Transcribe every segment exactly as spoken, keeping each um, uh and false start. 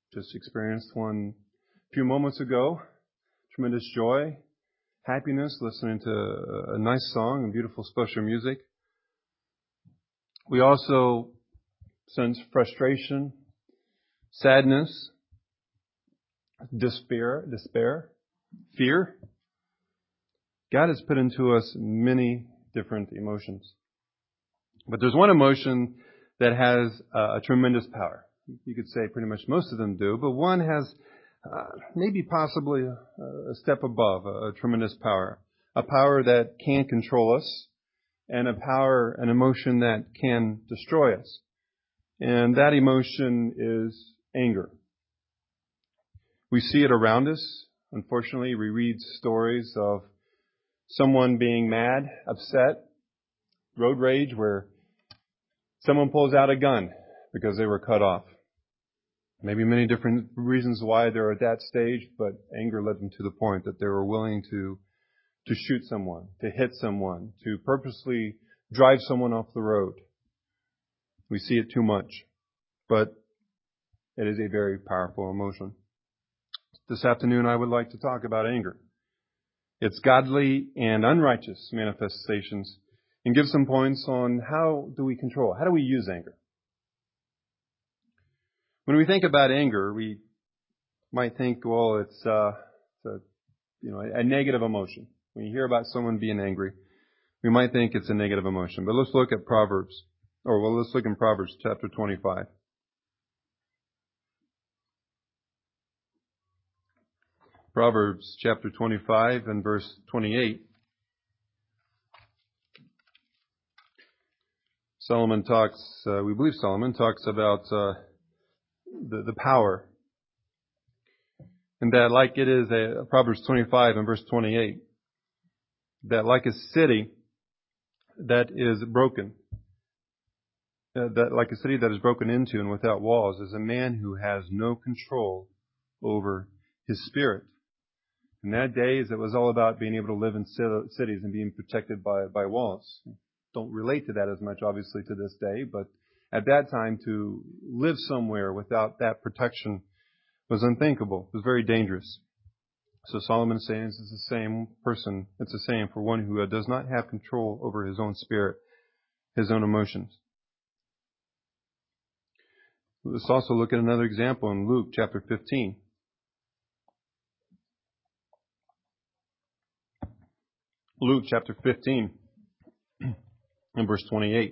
Just experienced one a few moments ago. Tremendous joy, happiness, listening to a nice song and beautiful special music. We also sense frustration, sadness, despair, despair, fear. God has put into us many different emotions. But there's one emotion that has uh, a tremendous power. You could say pretty much most of them do, but one has uh, maybe possibly a, a step above a, a tremendous power. A power that can control us, and a power, an emotion that can destroy us. And that emotion is anger. We see it around us. Unfortunately, we read stories of someone being mad, upset, road rage, where someone pulls out a gun because they were cut off. Maybe many different reasons why they're at that stage, but anger led them to the point that they were willing to to shoot someone, to hit someone, to purposely drive someone off the road. We see it too much, but it is a very powerful emotion. This afternoon I would like to talk about anger, its godly and unrighteous manifestations, and give some points on how do we control it, how do we use anger. When we think about anger, we might think, well, it's, uh, it's a, you know, a negative emotion. When you hear about someone being angry, we might think it's a negative emotion. But let's look at Proverbs, or well, let's look in Proverbs chapter twenty-five. Proverbs chapter twenty-five and verse twenty-eight. Solomon talks, uh, we believe Solomon talks about uh, the, the power. And that like it is, a, Proverbs twenty-five and verse twenty-eight, that like a city that is broken, uh, that like a city that is broken into and without walls, is a man who has no control over his spirit. In that days, it was all about being able to live in cities and being protected by, by walls. Don't relate to that as much, obviously, to this day, but at that time, to live somewhere without that protection was unthinkable. It was very dangerous. So Solomon is saying it's the same person. It's the same for one who does not have control over his own spirit, his own emotions. Let's also look at another example in Luke chapter fifteen. Luke chapter fifteen and verse twenty-eight.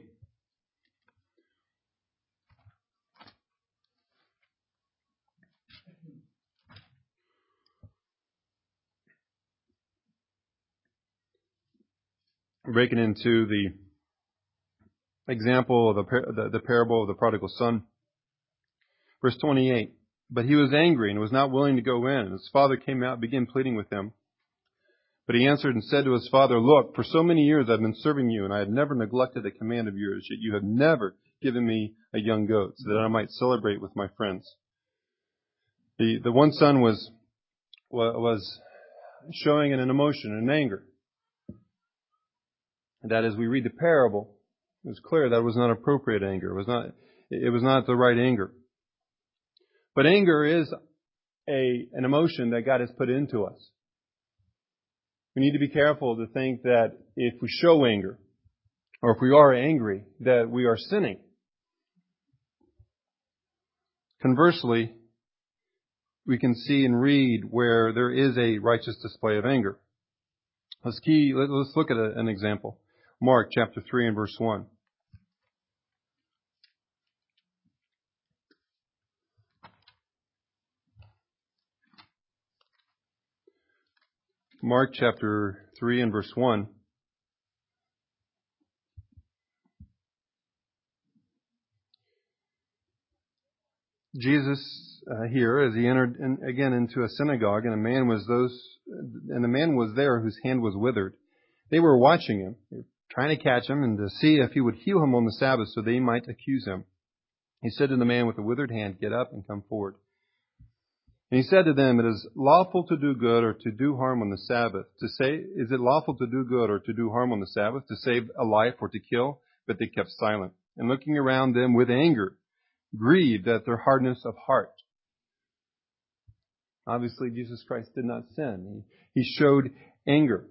Breaking into the example of the, the, the parable of the prodigal son. Verse twenty-eight. But he was angry and was not willing to go in. His father came out and began pleading with him. But he answered and said to his father, Look, for so many years I've been serving you, and I have never neglected a command of yours, yet you have never given me a young goat, so that I might celebrate with my friends. The the one son was was showing an emotion, an anger. And that as we read the parable, it was clear that it was not appropriate anger. It was not it was not the right anger. But anger is a an emotion that God has put into us. We need to be careful to think that if we show anger, or if we are angry, that we are sinning. Conversely, we can see and read where there is a righteous display of anger. Let's key. Let's look at a, an example. Mark chapter three and verse one. Mark chapter three and verse one. Jesus uh, here, as he entered in, again into a synagogue, and a man was those, and the man was there whose hand was withered. They were watching him, they were trying to catch him, and to see if he would heal him on the Sabbath, so they might accuse him. He said to the man with the withered hand, Get up and come forward. And he said to them, It is lawful to do good or to do harm on the Sabbath. To say, is it lawful to do good or to do harm on the Sabbath? To save a life or to kill? But they kept silent. And looking around them with anger, grieved at their hardness of heart. Obviously, Jesus Christ did not sin. He, he showed anger,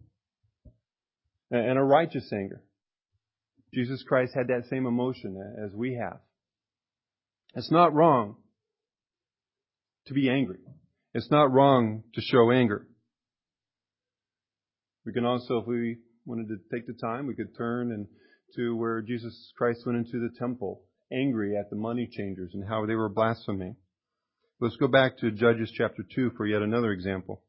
and a righteous anger. Jesus Christ had that same emotion as we have. It's not wrong to be angry. It's not wrong to show anger. We can also, if we wanted to take the time, we could turn and to where Jesus Christ went into the temple, angry at the money changers and how they were blaspheming. Let's go back to Judges chapter two for yet another example.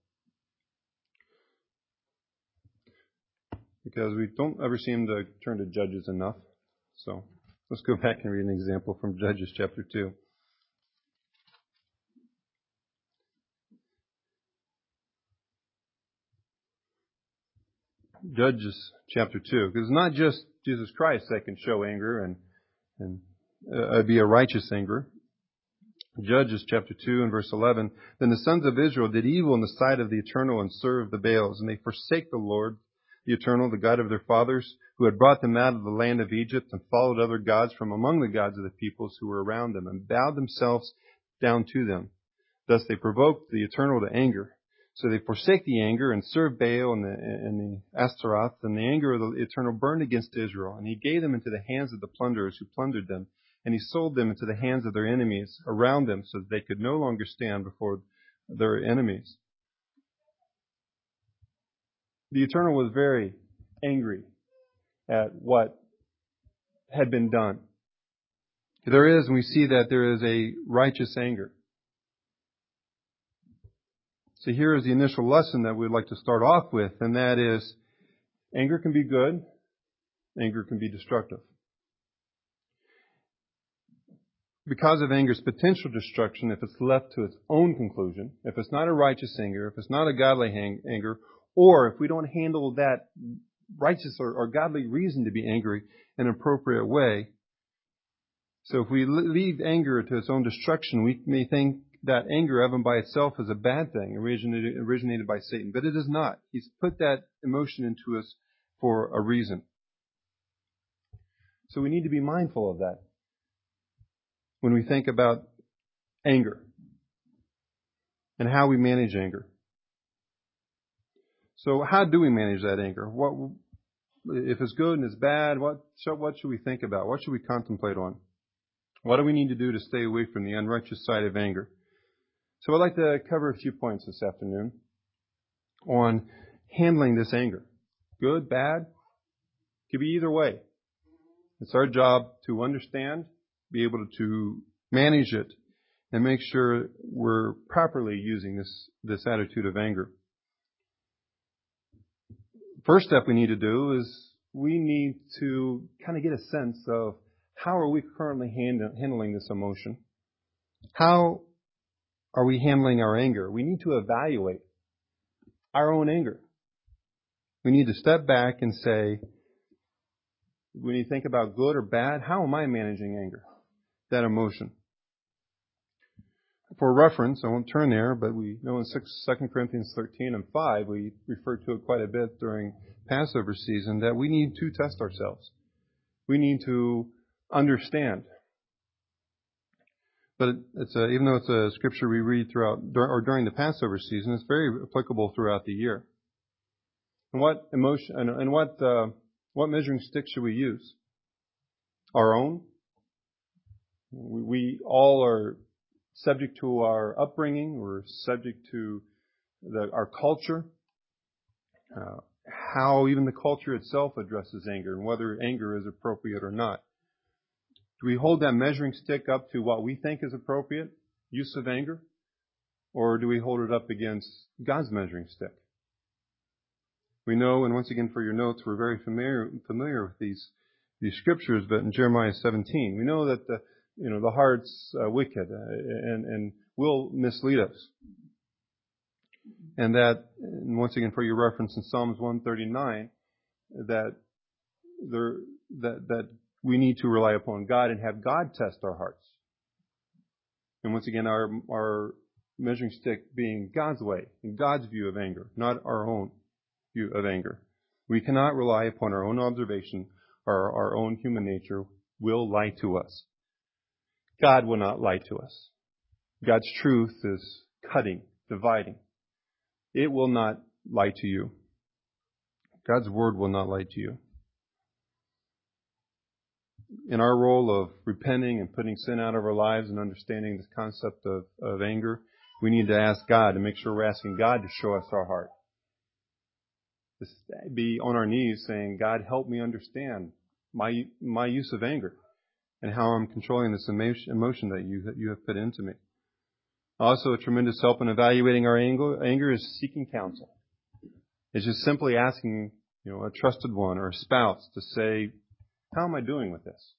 Because we don't ever seem to turn to Judges enough. So let's go back and read an example from Judges chapter two. Judges chapter two. Because it's not just Jesus Christ that can show anger and, and uh, be a righteous anger. Judges chapter two and verse eleven. Then the sons of Israel did evil in the sight of the Eternal and served the Baals. And they forsake the Lord, the Eternal, the God of their fathers, who had brought them out of the land of Egypt, and followed other gods from among the gods of the peoples who were around them, and bowed themselves down to them. Thus they provoked the Eternal to anger. So they forsake the anger and served Baal and the, and the Ashtaroth, and the anger of the Eternal burned against Israel. And he gave them into the hands of the plunderers who plundered them, and he sold them into the hands of their enemies around them, so that they could no longer stand before their enemies. The Eternal was very angry at what had been done. There is, and we see that there is a righteous anger. So here is the initial lesson that we'd like to start off with, and that is, anger can be good, anger can be destructive. Because of anger's potential destruction, if it's left to its own conclusion, if it's not a righteous anger, if it's not a godly hang- anger, or if we don't handle that righteous or, or godly reason to be angry in an appropriate way. So if we leave anger to its own destruction, we may think that anger, even by itself, is a bad thing, originated, originated by Satan. But it is not. He's put that emotion into us for a reason. So we need to be mindful of that when we think about anger and how we manage anger. So how do we manage that anger? What, if it's good and it's bad, what, what should we think about? What should we contemplate on? What do we need to do to stay away from the unrighteous side of anger? So I'd like to cover a few points this afternoon on handling this anger. Good, bad, could be either way. It's our job to understand, be able to manage it, and make sure we're properly using this, this attitude of anger. First step we need to do is we need to kind of get a sense of how are we currently hand, handling this emotion? How are we handling our anger? We need to evaluate our own anger. We need to step back and say, when you think about good or bad, how am I managing anger? That emotion. For reference, I won't turn there, but we know in Second Corinthians thirteen and five, we refer to it quite a bit during Passover season, that we need to test ourselves. We need to understand. But it's a, even though it's a scripture we read throughout or during the Passover season, it's very applicable throughout the year. And what emotion and, and what uh, what measuring stick should we use? Our own. We, we all are subject to our upbringing. We're subject to the, our culture. Uh, how even the culture itself addresses anger and whether anger is appropriate or not. Do we hold that measuring stick up to what we think is appropriate use of anger? Or do we hold it up against God's measuring stick? We know, and once again for your notes, we're very familiar familiar with these these scriptures, but in Jeremiah seventeen, we know that the you know the heart's uh, wicked uh, and, and will mislead us. And that, and once again for your reference in Psalms one thirty-nine, that there that that we need to rely upon God and have God test our hearts. And once again, our our measuring stick being God's way and God's view of anger, not our own view of anger. We cannot rely upon our own observation or our own human nature will lie to us. God will not lie to us. God's truth is cutting dividing. It will not lie to you. God's Word will not lie to you. In our role of repenting and putting sin out of our lives and understanding this concept of, of anger, we need to ask God to make sure we're asking God to show us our heart. Just be on our knees saying, God, help me understand my my use of anger and how I'm controlling this emotion that you, that you have put into me. Also, a tremendous help in evaluating our anger, anger is seeking counsel. It's just simply asking, you know, a trusted one or a spouse to say, how am I doing with this?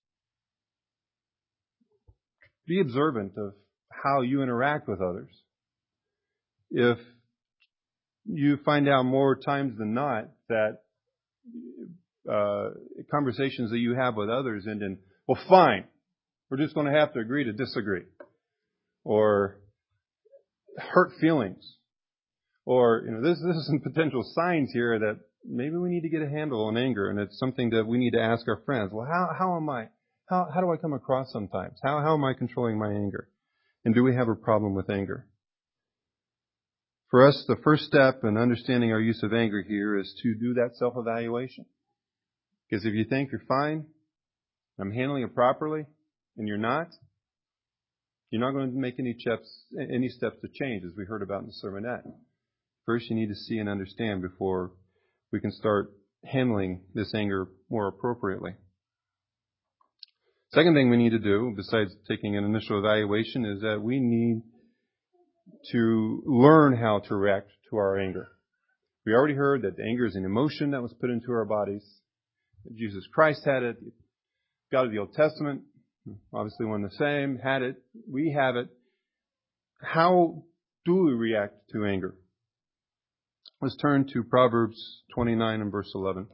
Be observant of how you interact with others. If you find out more times than not that uh, conversations that you have with others end in, well, fine, we're just going to have to agree to disagree, or hurt feelings, or you know, this this is some potential signs here that maybe we need to get a handle on anger, and it's something that we need to ask our friends. Well, how how am I? How how do I come across sometimes? How how am I controlling my anger? And do we have a problem with anger? For us, the first step in understanding our use of anger here is to do that self-evaluation. Because if you think you're fine, I'm handling it properly, and you're not, you're not going to make any steps any steps to change, as we heard about in the sermonette. First, you need to see and understand before we can start handling this anger more appropriately. Second thing we need to do, besides taking an initial evaluation, is that we need to learn how to react to our anger. We already heard that anger is an emotion that was put into our bodies. Jesus Christ had it. God of the Old Testament, obviously one and the same, had it. We have it. How do we react to anger? Let's turn to Proverbs twenty-nine and verse eleven.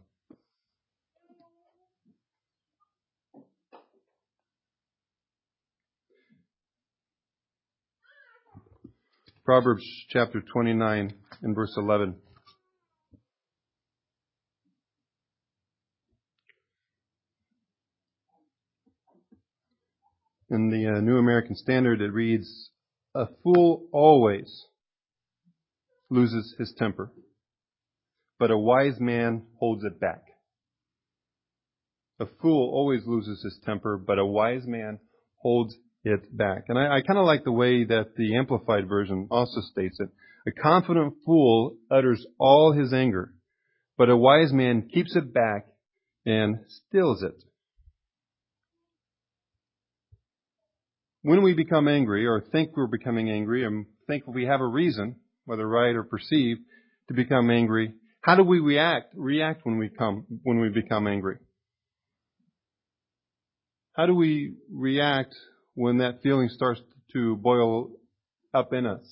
Proverbs chapter twenty-nine and verse eleven. In the uh, New American Standard, it reads, "A fool always loses his temper, but a wise man holds it back." A fool always loses his temper, but a wise man holds it back. And I, I kind of like the way that the Amplified Version also states it. A confident fool utters all his anger, but a wise man keeps it back and stills it. When we become angry or think we're becoming angry and think we have a reason, whether right or perceived, to become angry, how do we react? React when we come when we become angry. How do we react when that feeling starts to boil up in us?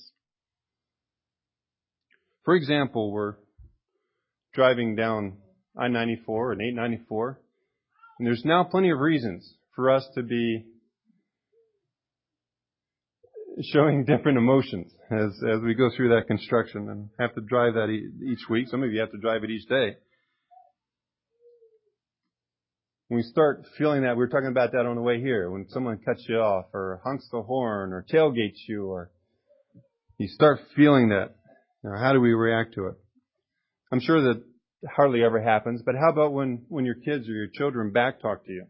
For example, we're driving down I ninety-four and eight ninety-four, and there's now plenty of reasons for us to be showing different emotions as as we go through that construction and have to drive that each week. Some of you have to drive it each day. When we start feeling that, we were talking about that on the way here, when someone cuts you off or honks the horn or tailgates you, or you start feeling that. You know, how do we react to it? I'm sure that hardly ever happens, but how about when, when your kids or your children backtalk to you?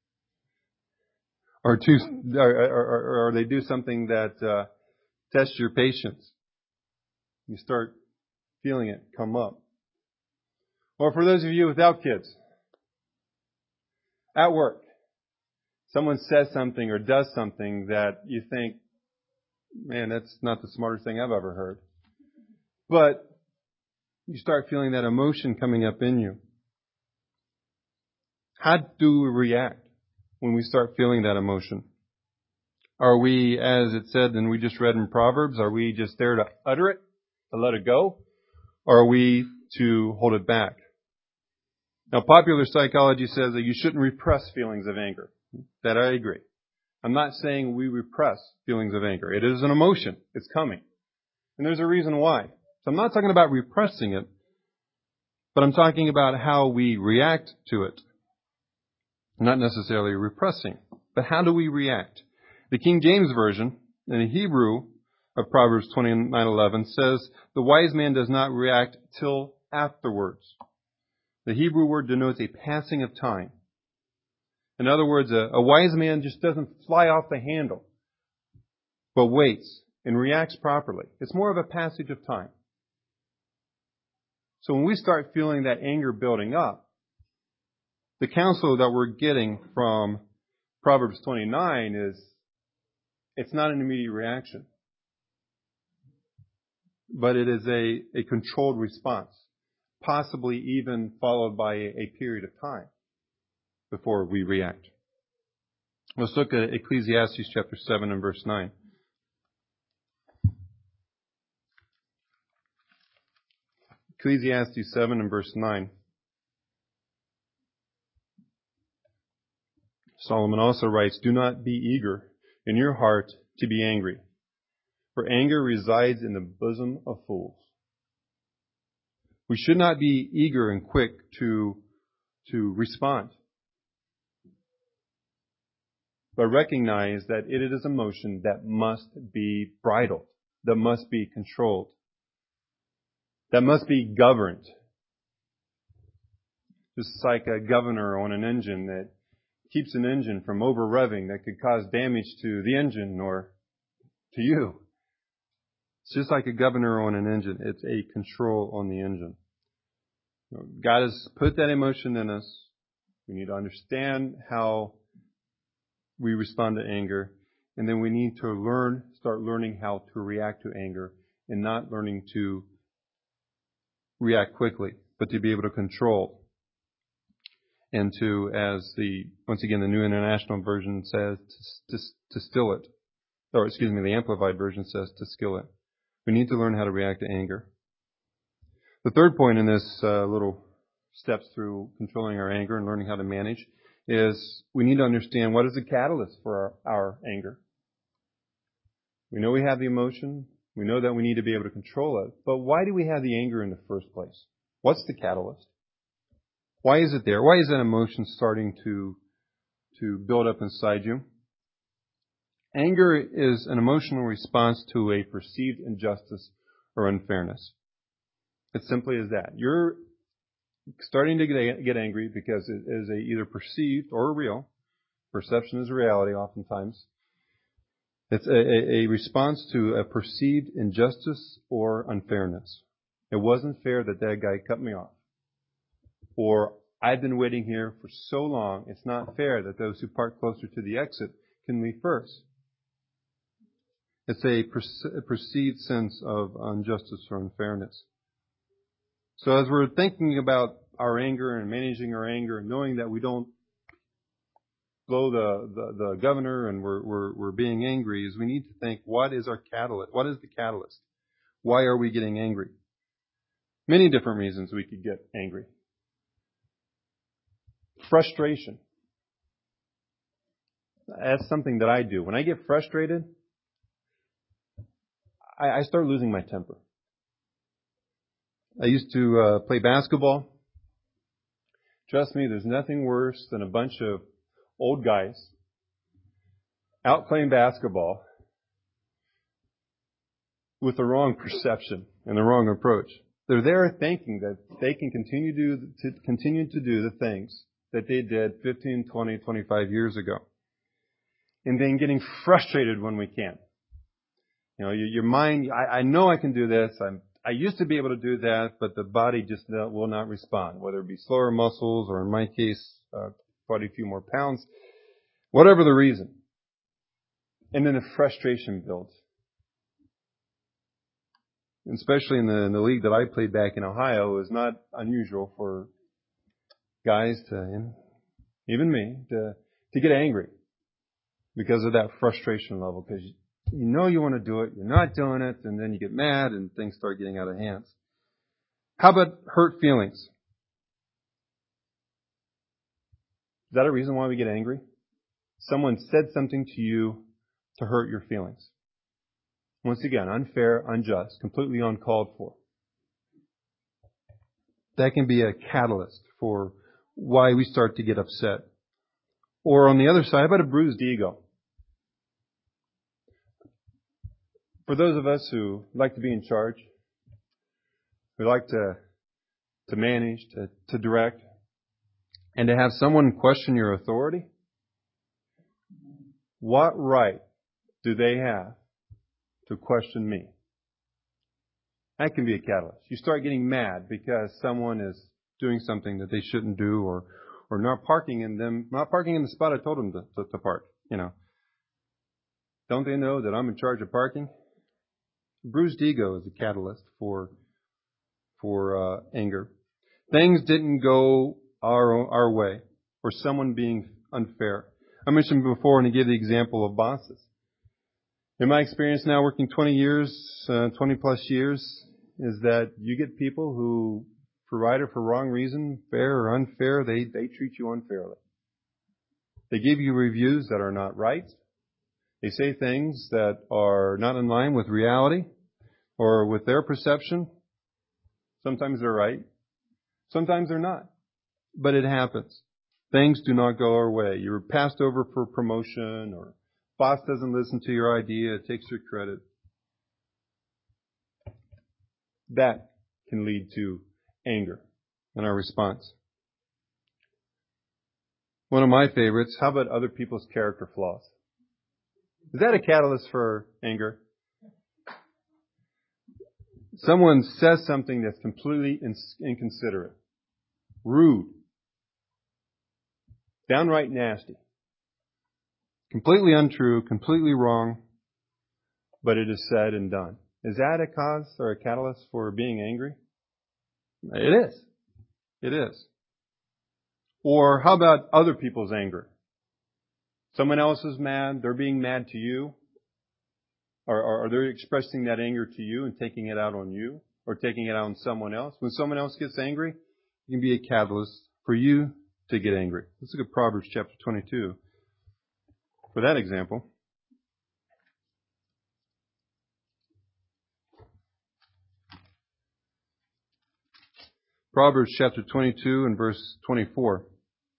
Or, to, or, or, or they do something that uh, tests your patience. You start feeling it come up. Or for those of you without kids, at work, someone says something or does something that you think, man, that's not the smartest thing I've ever heard. But you start feeling that emotion coming up in you. How do we react when we start feeling that emotion? Are we, as it said and we just read in Proverbs, are we just there to utter it, to let it go? Or are we to hold it back? Now, popular psychology says that you shouldn't repress feelings of anger. That I agree. I'm not saying we repress feelings of anger. It is an emotion. It's coming. And there's a reason why. So I'm not talking about repressing it, but I'm talking about how we react to it. Not necessarily repressing, but how do we react? The King James Version in the Hebrew of Proverbs twenty-nine eleven says, the wise man does not react till afterwards. The Hebrew word denotes a passing of time. In other words, a, a wise man just doesn't fly off the handle, but waits and reacts properly. It's more of a passage of time. So when we start feeling that anger building up, the counsel that we're getting from Proverbs twenty-nine is, it's not an immediate reaction, but it is a, a controlled response, possibly even followed by a, a period of time before we react. Let's look at Ecclesiastes chapter seven and verse nine. Ecclesiastes seven and verse nine. Solomon also writes, do not be eager in your heart to be angry, for anger resides in the bosom of fools. We should not be eager and quick to, to respond, but recognize that it is an emotion that must be bridled, that must be controlled, that must be governed. Just like a governor on an engine that keeps an engine from over-revving that could cause damage to the engine or to you. It's just like a governor on an engine. It's a control on the engine. God has put that emotion in us. We need to understand how we respond to anger. And then we need to learn, start learning how to react to anger and not learning to react quickly, but to be able to control. And to, as the, once again, the New International Version says, to, to, to still it. Or, excuse me, the Amplified Version says to still it. We need to learn how to react to anger. The third point in this uh, little steps through controlling our anger and learning how to manage is we need to understand what is the catalyst for our, our anger. We know we have the emotion. We know that we need to be able to control it. But why do we have the anger in the first place? What's the catalyst? Why is it there? Why is that emotion starting to, to build up inside you? Anger is an emotional response to a perceived injustice or unfairness. It's simply as that. You're starting to get, get angry because it is a, either perceived or real. Perception is reality oftentimes. It's a, a, a response to a perceived injustice or unfairness. It wasn't fair that that guy cut me off. Or I've been waiting here for so long, it's not fair that those who park closer to the exit can leave first. It's a, perce- a perceived sense of injustice or unfairness. So as we're thinking about our anger and managing our anger and knowing that we don't blow the, the, the governor and we're, we're, we're being angry, is we need to think, what is our catalyst? What is the catalyst? Why are we getting angry? Many different reasons we could get angry. Frustration. That's something that I do. When I get frustrated, I, I start losing my temper. I used to uh, play basketball. Trust me, there's nothing worse than a bunch of old guys out playing basketball with the wrong perception and the wrong approach. They're there thinking that they can continue to, do, to continue to do the things that they did fifteen, twenty, twenty-five years ago. And then getting frustrated when we can't. You know, your, your mind, I, I know I can do this. I'm, I used to be able to do that, but the body just will not respond, whether it be slower muscles or in my case, uh, quite a few more pounds, whatever the reason. And then the frustration builds. Especially in the, in the league that I played back in Ohio, it was not unusual for guys to, and even me, to, to get angry because of that frustration level. Because you, you know you want to do it, you're not doing it, and then you get mad and things start getting out of hand. How about hurt feelings? Is that a reason why we get angry? Someone said something to you to hurt your feelings. Once again, unfair, unjust, completely uncalled for. That can be a catalyst for why we start to get upset. Or on the other side, how about a bruised ego? For those of us who like to be in charge, who like to to manage, to, to direct, and to have someone question your authority, what right do they have to question me? That can be a catalyst. You start getting mad because someone is doing something that they shouldn't do, or or not parking in them, not parking in the spot I told them to, to, to park. You know, don't they know that I'm in charge of parking? Bruised ego is a catalyst for for uh, anger. Things didn't go our our way, or someone being unfair. I mentioned before, and I gave the example of bosses. In my experience now, working twenty years, uh, twenty plus years, is that you get people who, for right or for wrong reason, fair or unfair, they they treat you unfairly. They give you reviews that are not right. They say things that are not in line with reality or with their perception. Sometimes they're right. Sometimes they're not. But it happens. Things do not go our way. You're passed over for promotion, or boss doesn't listen to your idea, takes your credit. That can lead to anger in our response. One of my favorites, how about other people's character flaws? Is that a catalyst for anger? Someone says something that's completely inconsiderate, rude, downright nasty, completely untrue, completely wrong, but it is said and done. Is that a cause or a catalyst for being angry? It is. It is. Or how about other people's anger? Someone else is mad, they're being mad to you, or, or, or they're expressing that anger to you and taking it out on you, or taking it out on someone else. When someone else gets angry, it can be a catalyst for you to get angry. Let's look at Proverbs chapter twenty-two for that example. Proverbs chapter twenty-two and verse twenty-four.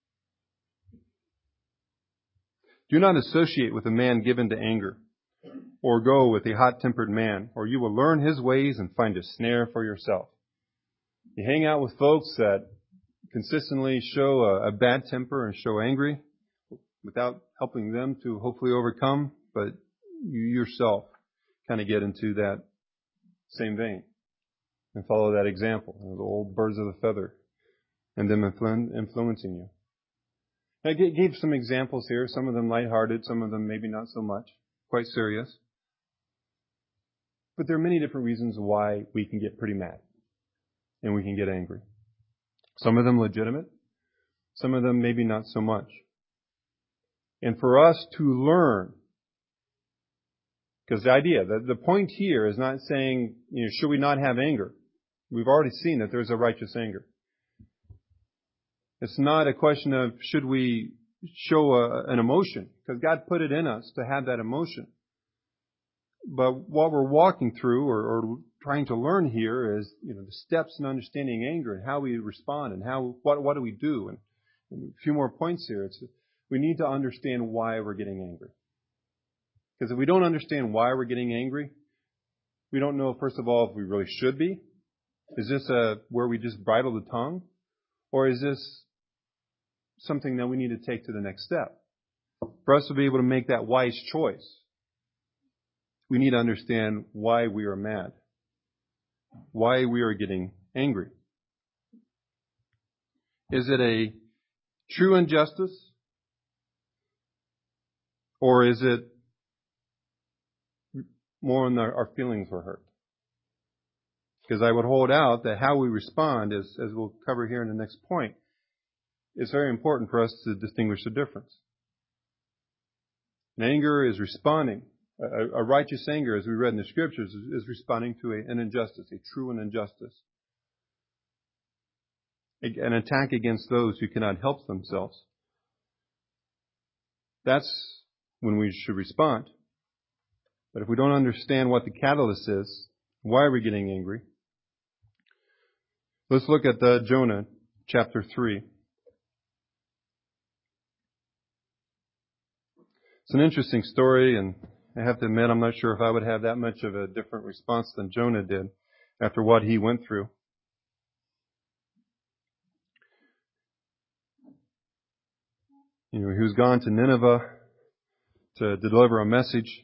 Do not associate with a man given to anger, or go with a hot-tempered man, or you will learn his ways and find a snare for yourself. You hang out with folks that consistently show a, a bad temper and show angry without helping them to hopefully overcome, but you yourself kind of get into that same vein and follow that example, you know, the old birds of the feather, and them influ- influencing you. I gave some examples here, some of them lighthearted, some of them maybe not so much, quite serious. But there are many different reasons why we can get pretty mad and we can get angry. Some of them legitimate, some of them maybe not so much. And for us to learn, because the idea, the, the point here is not saying, you know, should we not have anger? We've already seen that there's a righteous anger. It's not a question of should we show a, an emotion, because God put it in us to have that emotion. But what we're walking through or, or trying to learn here is, you know, the steps in understanding anger and how we respond and how what what do we do. And, and a few more points here. It's we need to understand why we're getting angry. Because if we don't understand why we're getting angry, we don't know, first of all, if we really should be. Is this a where we just bridle the tongue? Or is this something that we need to take to the next step? For us to be able to make that wise choice, we need to understand why we are mad, why we are getting angry. Is it a true injustice? Or is it more in our, our feelings were hurt? Because I would hold out that how we respond, as, as we'll cover here in the next point, is very important for us to distinguish the difference. And anger is responding. A, a righteous anger, as we read in the scriptures, is, is responding to a, an injustice, a true and injustice. A, an attack against those who cannot help themselves. That's when we should respond. But if we don't understand what the catalyst is, why are we getting angry? Let's look at the Jonah chapter three. It's an interesting story, and I have to admit, I'm not sure if I would have that much of a different response than Jonah did after what he went through. You know, he was gone to Nineveh to deliver a message.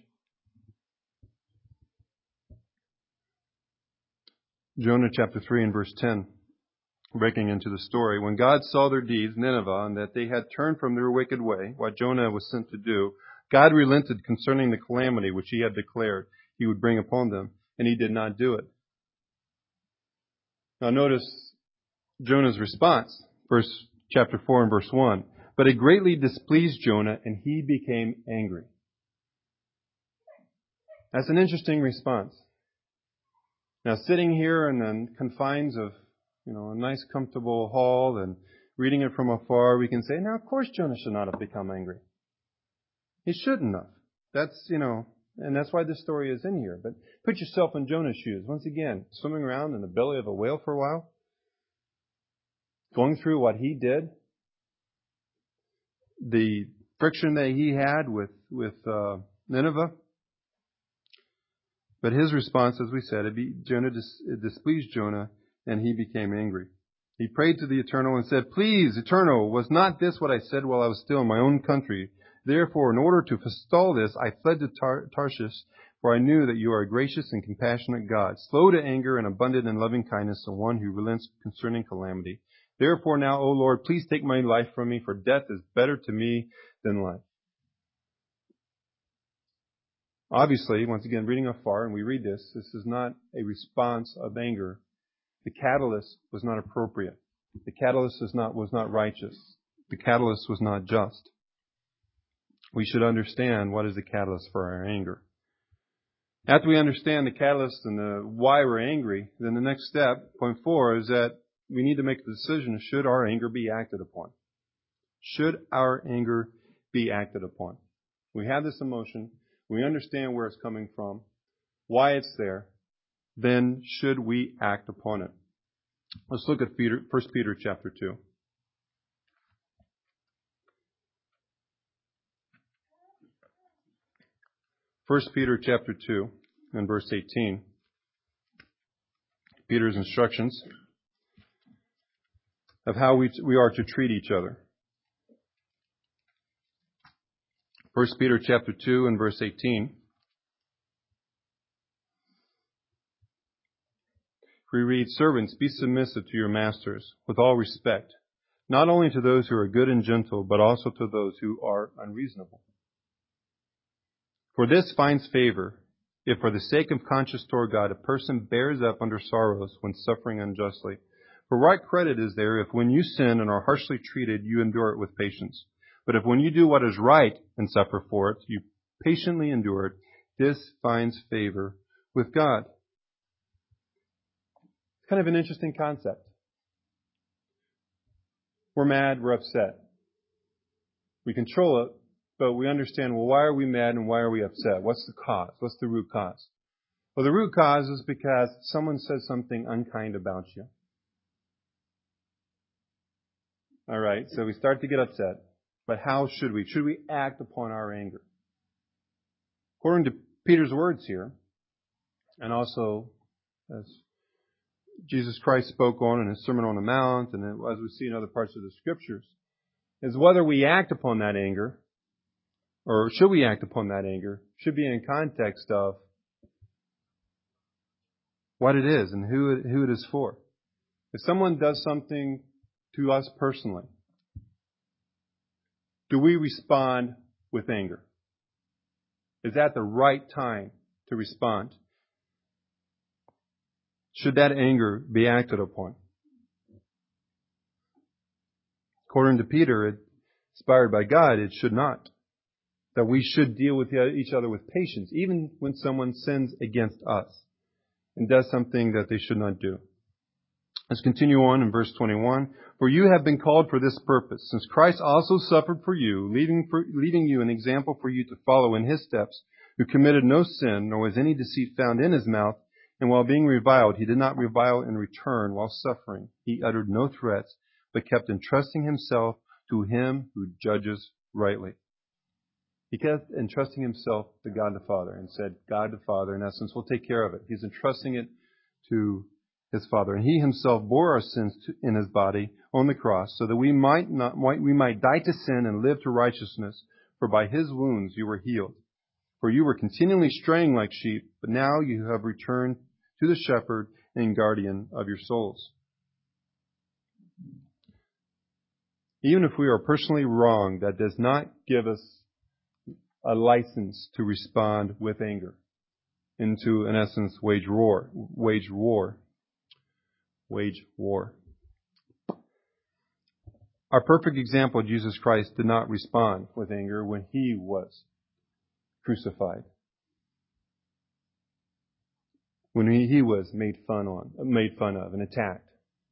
Jonah chapter three and verse ten, breaking into the story. When God saw their deeds, Nineveh, and that they had turned from their wicked way, what Jonah was sent to do, God relented concerning the calamity which he had declared he would bring upon them, and he did not do it. Now notice Jonah's response, verse chapter four and verse one. But it greatly displeased Jonah, and he became angry. That's an interesting response. Now, sitting here in the confines of, you know, a nice, comfortable hall and reading it from afar, we can say, now, of course, Jonah should not have become angry. He shouldn't have. That's, you know, and that's why this story is in here. But put yourself in Jonah's shoes. Once again, swimming around in the belly of a whale for a while, going through what he did, the friction that he had with, with uh, Nineveh. But his response, as we said, it, be, Jonah dis, it displeased Jonah, and he became angry. He prayed to the Eternal and said, Please, Eternal, was not this what I said while I was still in my own country? Therefore, in order to forestall this, I fled to Tar- Tarshish, for I knew that you are a gracious and compassionate God, slow to anger and abundant in loving kindness, and one who relents concerning calamity. Therefore now, O Lord, please take my life from me, for death is better to me than life. Obviously, once again, reading afar, and we read this, this is not a response of anger. The catalyst was not appropriate. The catalyst was not, was not righteous. The catalyst was not just. We should understand what is the catalyst for our anger. After we understand the catalyst and the why we're angry, then the next step, point four, is that we need to make a decision, should our anger be acted upon? Should our anger be acted upon? We have this emotion. We understand where it's coming from, why it's there. Then should we act upon it? Let's look at Peter, First Peter chapter two. First Peter chapter two and verse eighteen. Peter's instructions of how we, we are to treat each other. First Peter chapter two and verse eighteen. We read, Servants, be submissive to your masters with all respect, not only to those who are good and gentle, but also to those who are unreasonable. For this finds favor, if for the sake of conscience toward God, a person bears up under sorrows when suffering unjustly. For what credit is there if when you sin and are harshly treated, you endure it with patience? But if when you do what is right and suffer for it, you patiently endure it, this finds favor with God. It's kind of an interesting concept. We're mad, we're upset. We control it, but we understand, well, why are we mad and why are we upset? What's the cause? What's the root cause? Well, the root cause is because someone says something unkind about you. All right, so we start to get upset. But how should we? Should we act upon our anger? According to Peter's words here, and also as Jesus Christ spoke on in His Sermon on the Mount, and as we see in other parts of the Scriptures, is whether we act upon that anger, or should we act upon that anger, should be in context of what it is and who it, who it is for. If someone does something to us personally, do we respond with anger? Is that the right time to respond? Should that anger be acted upon? According to Peter, it, inspired by God, it should not. That we should deal with each other with patience, even when someone sins against us and does something that they should not do. Let's continue on in verse twenty-one. For you have been called for this purpose, since Christ also suffered for you, leaving, for, leaving you an example for you to follow in His steps, who committed no sin, nor was any deceit found in His mouth. And while being reviled, He did not revile in return. While suffering, He uttered no threats, but kept entrusting Himself to Him who judges rightly. He kept entrusting himself to God the Father and said, God the Father, in essence, will take care of it. He's entrusting it to his Father. And he himself bore our sins to, in his body on the cross so that we might not, we might die to sin and live to righteousness. For by his wounds you were healed. For you were continually straying like sheep, but now you have returned to the shepherd and guardian of your souls. Even if we are personally wrong, that does not give us a license to respond with anger into, in essence, wage war, wage war, wage war. Our perfect example, Jesus Christ, did not respond with anger when he was crucified, when he, he was made fun on, made fun of and attacked.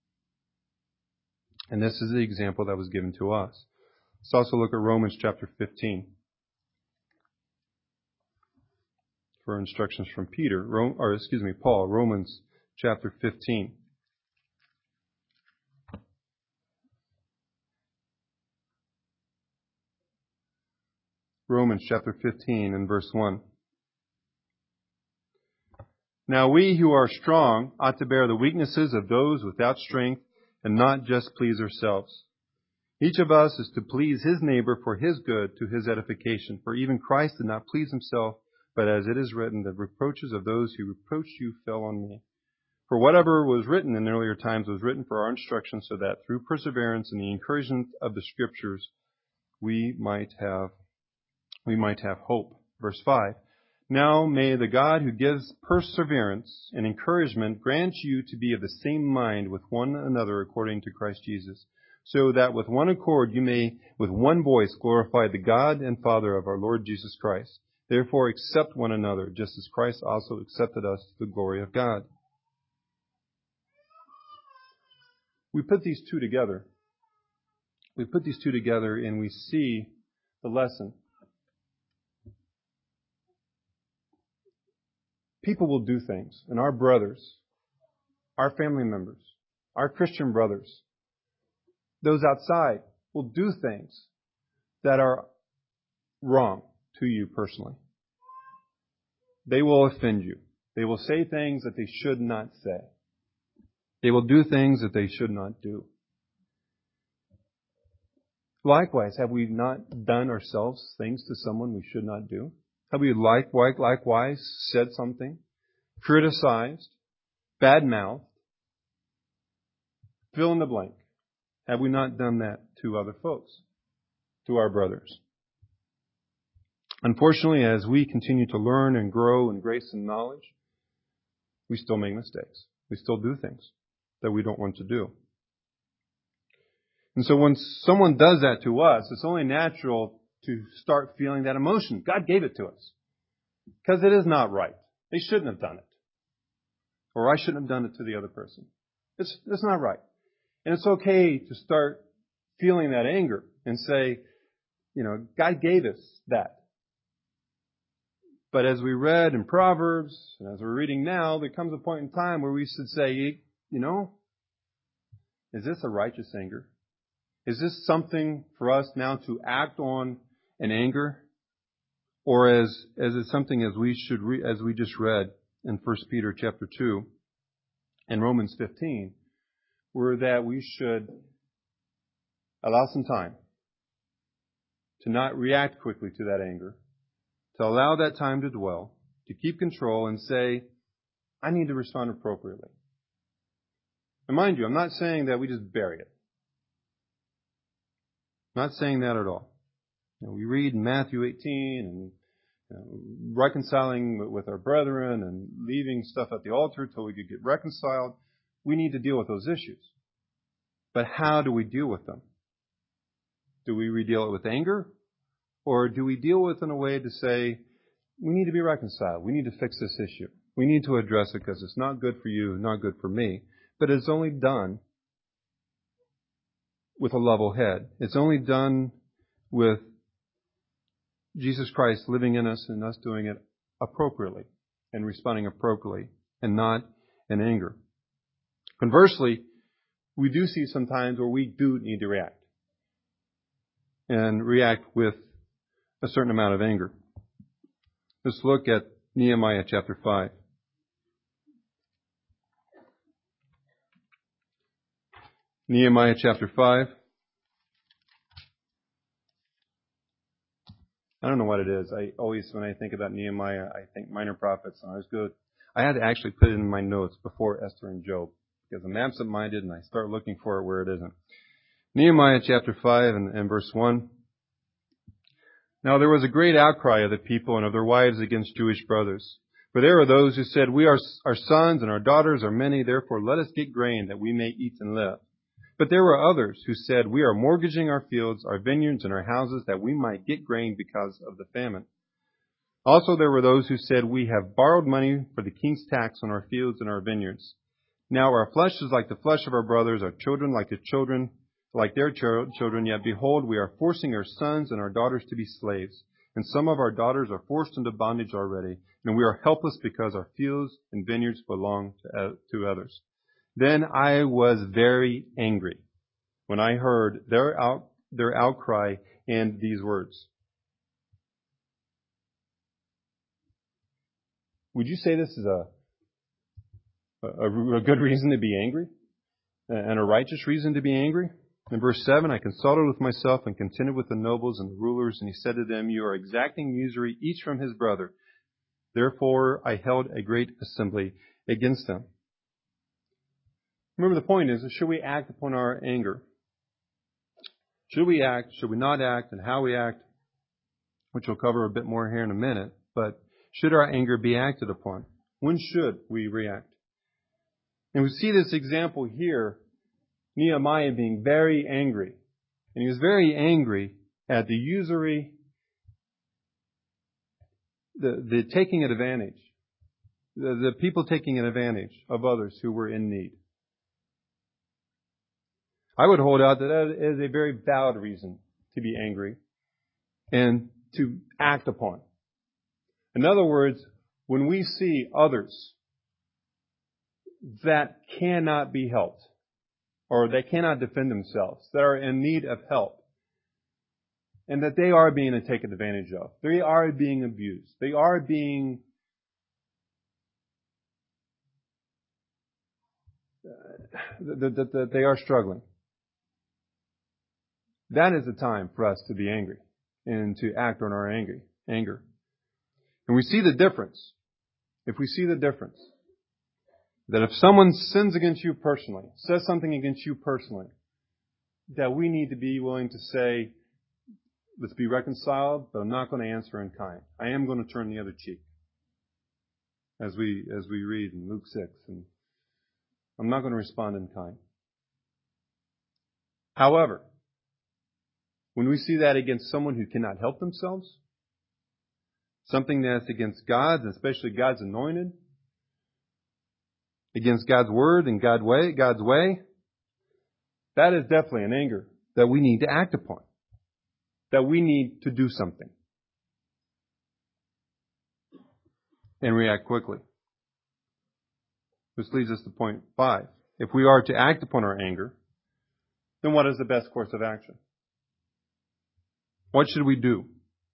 And this is the example that was given to us. Let's also look at Romans chapter fifteen for instructions from Peter, or excuse me, Paul. Romans chapter fifteen. Romans chapter fifteen and verse one. Now we who are strong ought to bear the weaknesses of those without strength and not just please ourselves. Each of us is to please his neighbor for his good, to his edification. For even Christ did not please himself, but as it is written, the reproaches of those who reproached you fell on me. For whatever was written in earlier times was written for our instruction, so that through perseverance and the encouragement of the Scriptures we might have we might have hope. Verse five. Now may the God who gives perseverance and encouragement grant you to be of the same mind with one another according to Christ Jesus, so that with one accord you may with one voice glorify the God and Father of our Lord Jesus Christ. Therefore accept one another, just as Christ also accepted us to the glory of God. We put these two together. We put these two together and we see the lesson. People will do things, and our brothers, our family members, our Christian brothers, those outside will do things that are wrong to you personally. They will offend you. They will say things that they should not say. They will do things that they should not do. Likewise, have we not done ourselves things to someone we should not do? Have we likewise, likewise said something, criticized, bad-mouthed, fill in the blank? Have we not done that to other folks, to our brothers? Unfortunately, as we continue to learn and grow in grace and knowledge, we still make mistakes. We still do things that we don't want to do. And so when someone does that to us, it's only natural to start feeling that emotion. God gave it to us. Because it is not right. They shouldn't have done it. Or I shouldn't have done it to the other person. It's, it's not right. And it's okay to start feeling that anger and say, you know, God gave us that. But as we read in Proverbs, and as we're reading now, there comes a point in time where we should say, you know, is this a righteous anger? Is this something for us now to act on in anger? Or as, as it's something as we should re, as we just read in First Peter chapter two and Romans fifteen, where that we should allow some time to not react quickly to that anger, to allow that time to dwell, to keep control and say, I need to respond appropriately. And mind you, I'm not saying that we just bury it. I'm not saying that at all. You know, we read in Matthew eighteen and you know, reconciling with our brethren and leaving stuff at the altar till we could get reconciled. We need to deal with those issues. But how do we deal with them? Do we deal it with anger? Or do we deal with it in a way to say, we need to be reconciled. We need to fix this issue. We need to address it because it's not good for you, not good for me. But it's only done with a level head. It's only done with Jesus Christ living in us and us doing it appropriately and responding appropriately and not in anger. Conversely, we do see sometimes where we do need to react and react with a certain amount of anger. Let's look at Nehemiah chapter five. Nehemiah chapter five. I don't know what it is. I always, when I think about Nehemiah, I think minor prophets, and I was good. I had to actually put it in my notes before Esther and Job, because I'm absent-minded and I start looking for it where it isn't. Nehemiah chapter five and, and verse one. Now there was a great outcry of the people and of their wives against Jewish brothers. For there were those who said, we are, our sons and our daughters are many, therefore let us get grain that we may eat and live. But there were others who said, we are mortgaging our fields, our vineyards, and our houses that we might get grain because of the famine. Also there were those who said, we have borrowed money for the king's tax on our fields and our vineyards. Now our flesh is like the flesh of our brothers, our children like the children, like their ch- children. Yet behold, we are forcing our sons and our daughters to be slaves. And some of our daughters are forced into bondage already. And we are helpless because our fields and vineyards belong to, uh, to others. Then I was very angry when I heard their out, their outcry and these words. Would you say this is a, a, a good reason to be angry? And a righteous reason to be angry? In verse seven, I consulted with myself and contended with the nobles and the rulers, and he said to them, you are exacting usury each from his brother. Therefore I held a great assembly against them. Remember, the point is, should we act upon our anger? Should we act? Should we not act? And how we act, which we'll cover a bit more here in a minute. But should our anger be acted upon? When should we react? And we see this example here, Nehemiah being very angry. And he was very angry at the usury, the, the taking advantage, the, the people taking advantage of others who were in need. I would hold out that that is a very valid reason to be angry and to act upon. In other words, when we see others that cannot be helped or they cannot defend themselves, that are in need of help, and that they are being taken advantage of, they are being abused, they are being uh, that, that, that they are struggling. That is the time for us to be angry and to act on our anger. anger. And we see the difference. If we see the difference, that if someone sins against you personally, says something against you personally, that we need to be willing to say, let's be reconciled, but I'm not going to answer in kind. I am going to turn the other cheek. As we, as we read in Luke six. And I'm not going to respond in kind. However, when we see that against someone who cannot help themselves, something that's against God's, especially God's anointed, against God's word and God's way, God's way, that is definitely an anger that we need to act upon. That we need to do something. And react quickly. This leads us to point five. If we are to act upon our anger, then what is the best course of action? What should we do?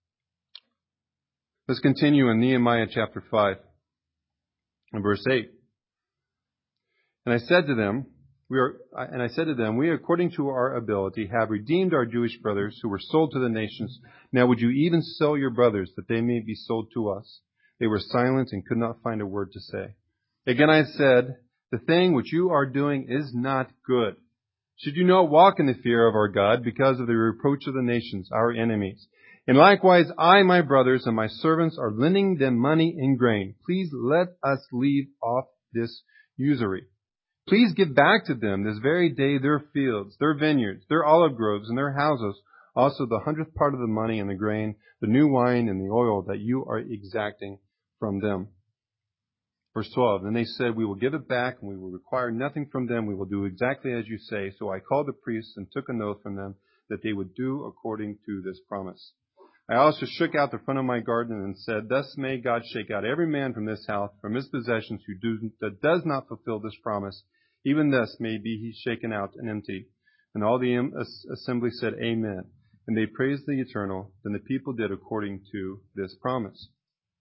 Let's continue in Nehemiah chapter five and verse eight. And I said to them, we are, and I said to them, we, according to our ability, have redeemed our Jewish brothers who were sold to the nations. Now would you even sell your brothers that they may be sold to us? They were silent and could not find a word to say. Again I said, the thing which you are doing is not good. Should you not walk in the fear of our God because of the reproach of the nations, our enemies? And likewise, I, my brothers, and my servants are lending them money and grain. Please let us leave off this usury. Please give back to them this very day their fields, their vineyards, their olive groves, and their houses, also the hundredth part of the money and the grain, the new wine and the oil that you are exacting from them. Verse twelve, and they said, we will give it back, and we will require nothing from them. We will do exactly as you say. So I called the priests and took an oath from them that they would do according to this promise. I also shook out the front of my garden and said, thus may God shake out every man from this house, from his possessions, who do, that does not fulfill this promise. Even thus may be he shaken out and empty. And all the assembly said, Amen. and they praised the Eternal. Then the people did according to this promise.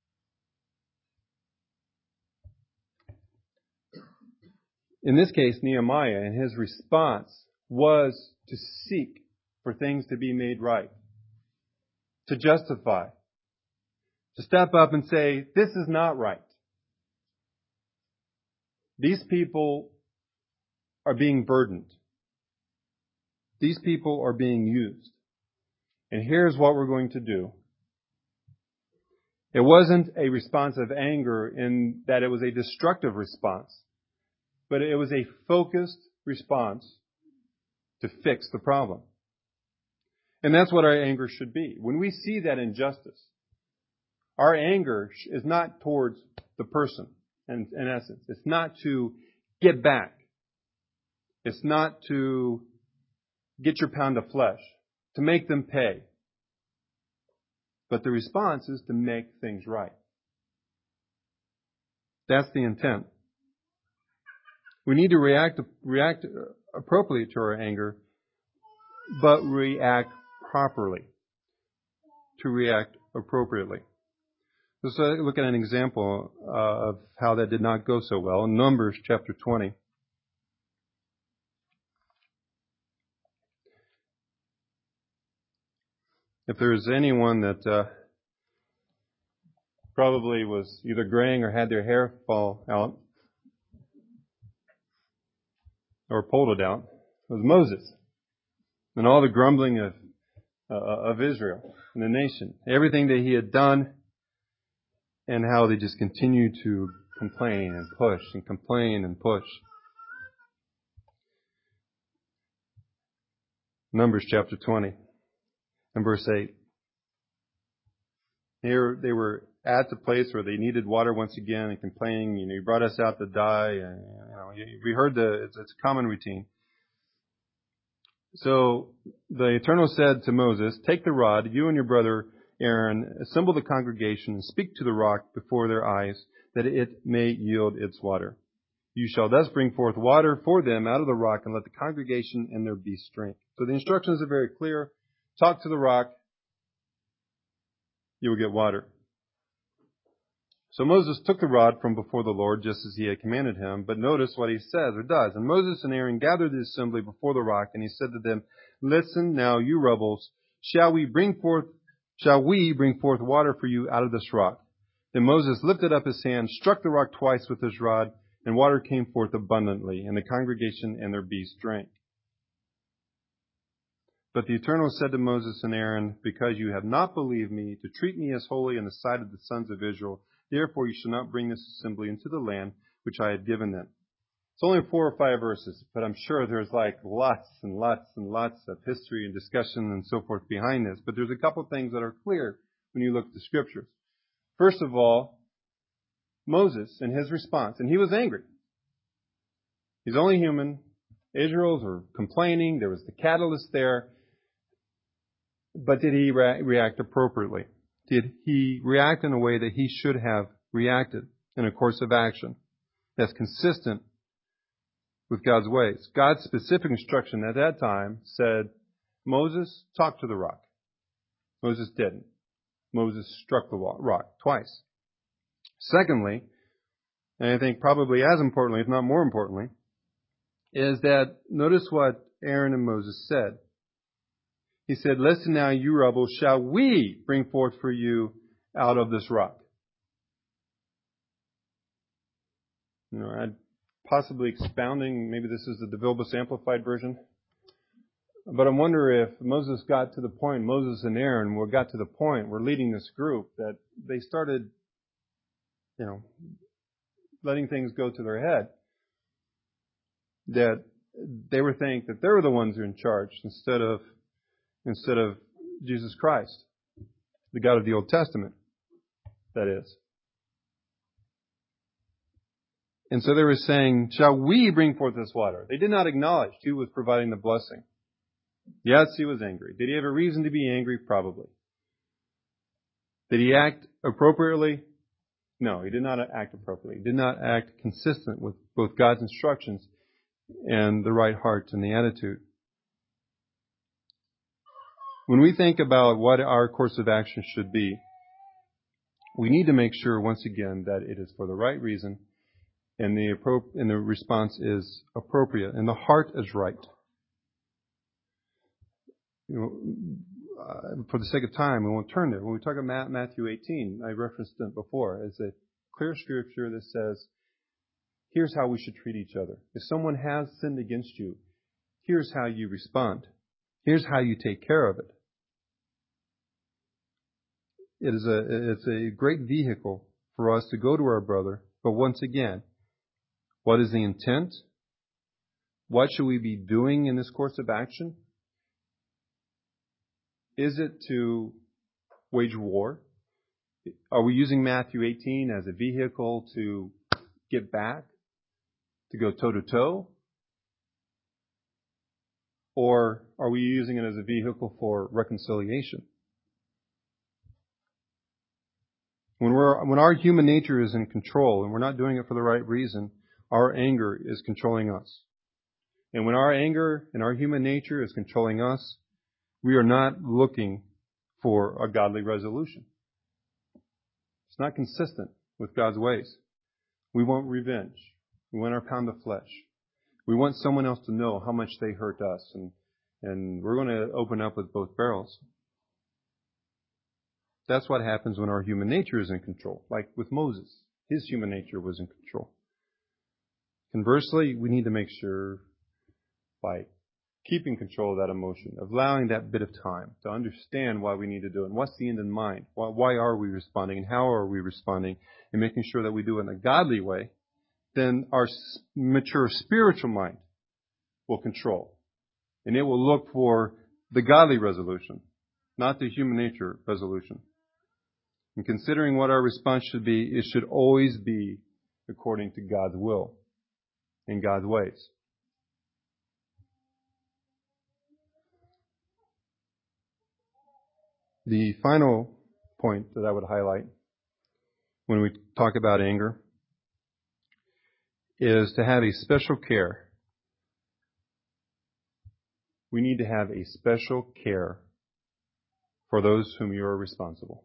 In this case, Nehemiah, and his response was to seek for things to be made right, to justify, to step up and say, this is not right. These people are being burdened. These people are being used. And here's what we're going to do. It wasn't a response of anger in that it was a destructive response, but it was a focused response to fix the problem. And that's what our anger should be. When we see that injustice, our anger is not towards the person, in, in essence. It's not to get back. It's not to get your pound of flesh, to make them pay. But the response is to make things right. That's the intent. We need to react, react appropriately to our anger, but react properly. To react appropriately. Let's look at an example uh, of how that did not go so well. In Numbers chapter twenty. If there's anyone that uh, probably was either graying or had their hair fall out or pulled it out, it was Moses and all the grumbling of uh, of Israel and the nation, everything that he had done, and how they just continued to complain and push and complain and push. Numbers chapter twenty. And verse eight. Here they were at the place where they needed water once again and complaining, you know, you brought us out to die. And, you know, we heard the, it's, it's a common routine. So the Eternal said to Moses, take the rod, you and your brother Aaron, assemble the congregation and speak to the rock before their eyes, that it may yield its water. You shall thus bring forth water for them out of the rock, and let the congregation and their beasts drink. So the instructions are very clear. Talk to the rock, you will get water. So Moses took the rod from before the Lord, just as he had commanded him. But notice what he says or does. And Moses and Aaron gathered the assembly before the rock, and he said to them, listen now, you rebels, shall we bring forth, shall we bring forth water for you out of this rock? Then Moses lifted up his hand, struck the rock twice with his rod, and water came forth abundantly, and the congregation and their beasts drank. But the Eternal said to Moses and Aaron, because you have not believed me to treat me as holy in the sight of the sons of Israel, therefore you shall not bring this assembly into the land which I have given them. It's only four or five verses, but I'm sure there's like lots and lots and lots of history and discussion and so forth behind this. But there's a couple of things that are clear when you look at the scriptures. First of all, Moses and his response, and he was angry. He's only human. Israel's were complaining. There was the catalyst there. But did he re- react appropriately? Did he react in a way that he should have reacted in a course of action that's consistent with God's ways? God's specific instruction at that time said, Moses, talk to the rock. Moses didn't. Moses struck the rock twice. Secondly, and I think probably as importantly, if not more importantly, is that notice what Aaron and Moses said. He said, listen now, you rebels, shall we bring forth for you out of this rock? You know, I'd possibly expounding, maybe this is the De Vilbus Amplified version. But I wonder if Moses got to the point, Moses and Aaron were got to the point, were leading this group, that they started, you know, letting things go to their head. That they were thinking that they were the ones who are in charge instead of Instead of Jesus Christ, the God of the Old Testament, that is. And so they were saying, shall we bring forth this water? They did not acknowledge who was providing the blessing. Yes, he was angry. Did he have a reason to be angry? Probably. Did he act appropriately? No, he did not act appropriately. He did not act consistent with both God's instructions and the right heart and the attitude. When we think about what our course of action should be, we need to make sure, once again, that it is for the right reason and the appro- and the response is appropriate and the heart is right. You know, uh, for the sake of time, we won't turn there. When we talk about Matthew eighteen, I referenced it before, it's a clear scripture that says, here's how we should treat each other. If someone has sinned against you, here's how you respond. Here's how you take care of it. It is a, it's a great vehicle for us to go to our brother. But once again, what is the intent? What should we be doing in this course of action? Is it to wage war? Are we using Matthew eighteen as a vehicle to get back? To go toe to toe? Or are we using it as a vehicle for reconciliation? When we're, when our human nature is in control and we're not doing it for the right reason, our anger is controlling us. And when our anger and our human nature is controlling us, we are not looking for a godly resolution. It's not consistent with God's ways. We want revenge. We want our pound of flesh. We want someone else to know how much they hurt us. And, and we're going to open up with both barrels. That's what happens when our human nature is in control. Like with Moses, his human nature was in control. Conversely, we need to make sure by keeping control of that emotion, of allowing that bit of time to understand why we need to do it and what's the end in mind. Why, why are we responding and how are we responding, and making sure that we do it in a godly way, then our mature spiritual mind will control. And it will look for the godly resolution, not the human nature resolution. And considering what our response should be, it should always be according to God's will and God's ways. The final point that I would highlight when we talk about anger is to have a special care. We need to have a special care for those whom you are responsible.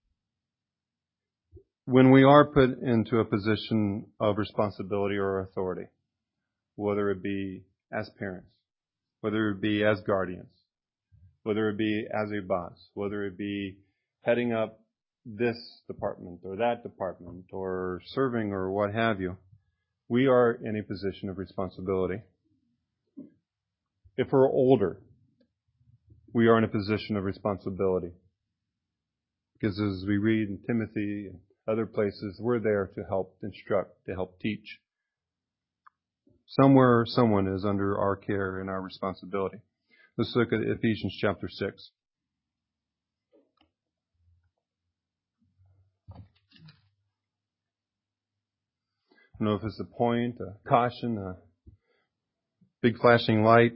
When we are put into a position of responsibility or authority, whether it be as parents, whether it be as guardians, whether it be as a boss, whether it be heading up this department or that department or serving or what have you, we are in a position of responsibility. If we're older, we are in a position of responsibility. Because as we read in Timothy and other places, we're there to help instruct, to help teach. Somewhere someone is under our care and our responsibility. Let's look at Ephesians chapter six. I don't know if it's a point, a caution, a big flashing light.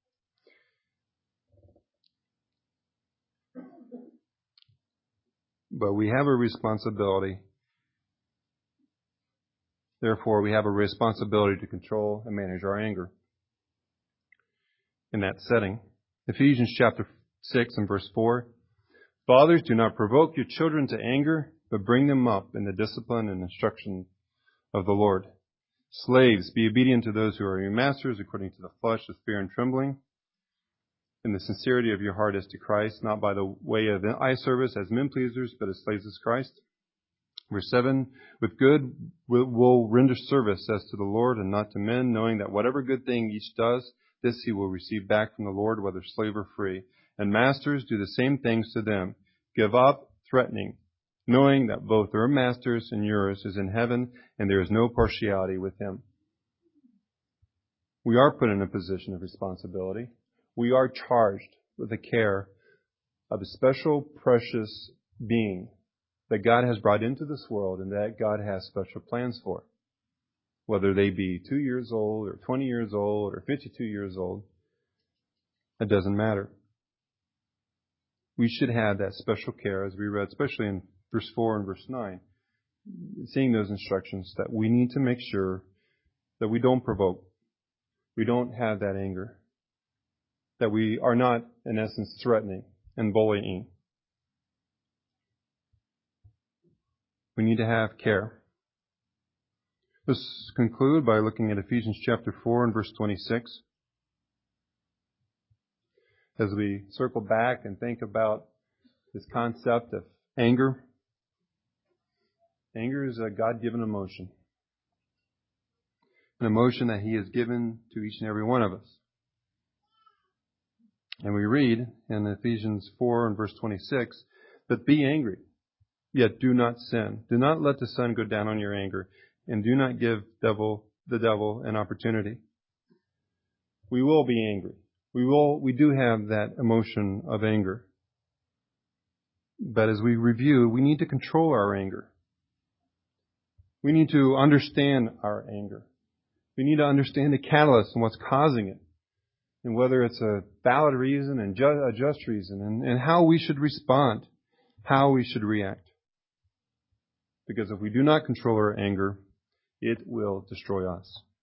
But we have a responsibility. Therefore, we have a responsibility to control and manage our anger in that setting. Ephesians chapter six and verse four. Fathers, do not provoke your children to anger, but bring them up in the discipline and instruction of the Lord. Slaves, be obedient to those who are your masters according to the flesh with fear and trembling, in the sincerity of your heart as to Christ, not by the way of eye service as men pleasers, but as slaves of Christ. Verse seven, with good will render service as to the Lord and not to men, knowing that whatever good thing each does, this he will receive back from the Lord, whether slave or free. And masters, do the same things to them. Give up threatening, knowing that both their masters and yours is in heaven, and there is no partiality with him. We are put in a position of responsibility. We are charged with the care of a special, precious being that God has brought into this world and that God has special plans for. Whether they be two years old or twenty years old or fifty-two years old, it doesn't matter. We should have that special care, as we read, especially in verse four and verse nine, seeing those instructions that we need to make sure that we don't provoke, we don't have that anger, that we are not, in essence, threatening, and bullying. We need to have care. Let's conclude by looking at Ephesians chapter four and verse twenty-six. As we circle back and think about this concept of anger. Anger is a God-given emotion. An emotion that He has given to each and every one of us. And we read in Ephesians four and verse twenty-six, but be angry, yet do not sin. Do not let the sun go down on your anger, and do not give devil, the devil an opportunity. We will be angry. We will, we do have that emotion of anger. But as we review, we need to control our anger. We need to understand our anger. We need to understand the catalyst and what's causing it. And whether it's a valid reason and ju- a just reason. And, and how we should respond. How we should react. Because if we do not control our anger, it will destroy us.